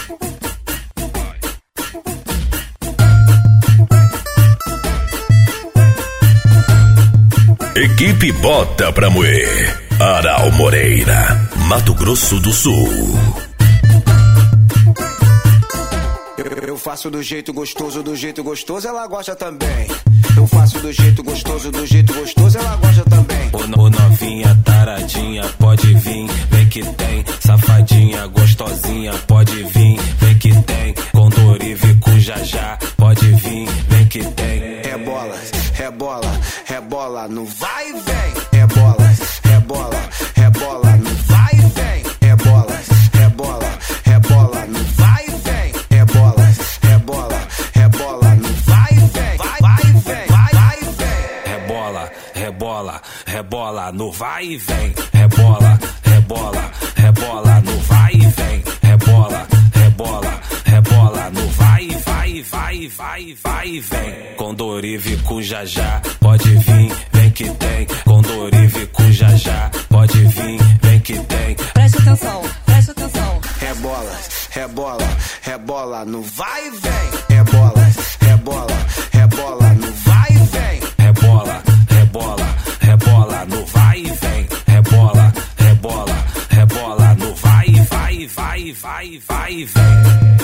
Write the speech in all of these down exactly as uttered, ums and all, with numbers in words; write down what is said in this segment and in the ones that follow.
Equipe Bota Pra Moer. Aral Moreira, Mato Grosso do Sul. Eu, eu faço do jeito gostoso, do jeito gostoso ela gosta também. Eu faço do jeito gostoso, do jeito gostoso ela gosta também. Ô, ô novinha, taradinha, pode vir, vem que tem. Safadinha, gostosinha, pode vir, vem que tem. Com Doriva e com Jajá, pode vir, vem que tem. Rebola, rebola, rebola, no vai e vem. Rebola, rebola, rebola, no vai e vem. Rebola, rebola, rebola, no vai e vem. Rebola, rebola, rebola, no vai e vem. Vai, vai e vem, vai, vai e vem. Rebola, rebola, rebola, no vai e vem. Rebola, rebola, rebola, no vai e vem. Rebola, rebola, rebola, no vai, vai, vai, vai, vai e vem. Com Doriva e com Jajá, pode vir, vem que tem. Com Doriva e com Jajá, pode vir, vem que tem. Presta atenção, presta atenção. Rebola, rebola, rebola, no vai e vem. Rebola, rebola, rebola, no vai e vem. Rebola, rebola, rebola, no vai e vem. Rebola, rebola, rebola, no vai, vai, vai, vai, vai e vem.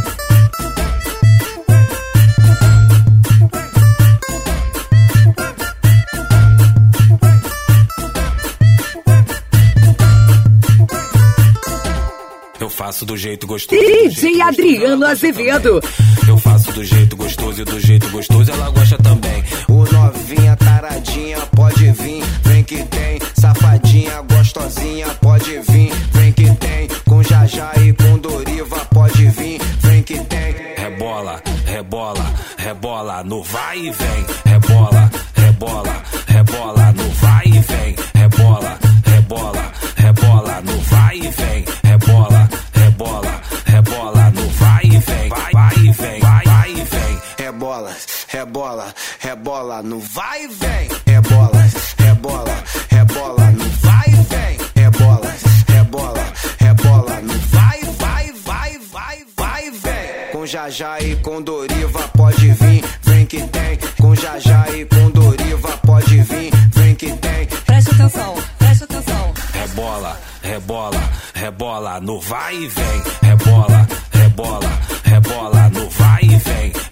Eu faço do jeito gostoso. D J Adriano Azevedo. Eu faço do jeito gostoso e do jeito gostoso ela gosta também. Ô novinha, taradinha, pode vir, vem que tem. Safadinha, gostosinha, pode vir, vem que tem. Com Jajá e com Doriva, pode vir, vem que tem. Rebola, rebola, rebola, no vai e vem. Rebola, rebola, rebola, no vai e vem. Rebola, rebola, rebola, no vai e vem. Rebola, rebola, rebola, no vai e vem. Vai, vai e vem, vai, vai e vem. Rebola, rebola, rebola, no vai e vem. Rebola, rebola, rebola, no vai e vem. Rebola, rebola, rebola, no vai, vai, vai, vai, vai e vem. Com Jajá e com Doriva, pode vir, vem que tem. Com Jajá e com Doriva, pode vir, vem que tem. Presta atenção, presta atenção. Rebola, rebola, rebola, no vai e vem. Rebola, rebola, rebola, no vai e vem.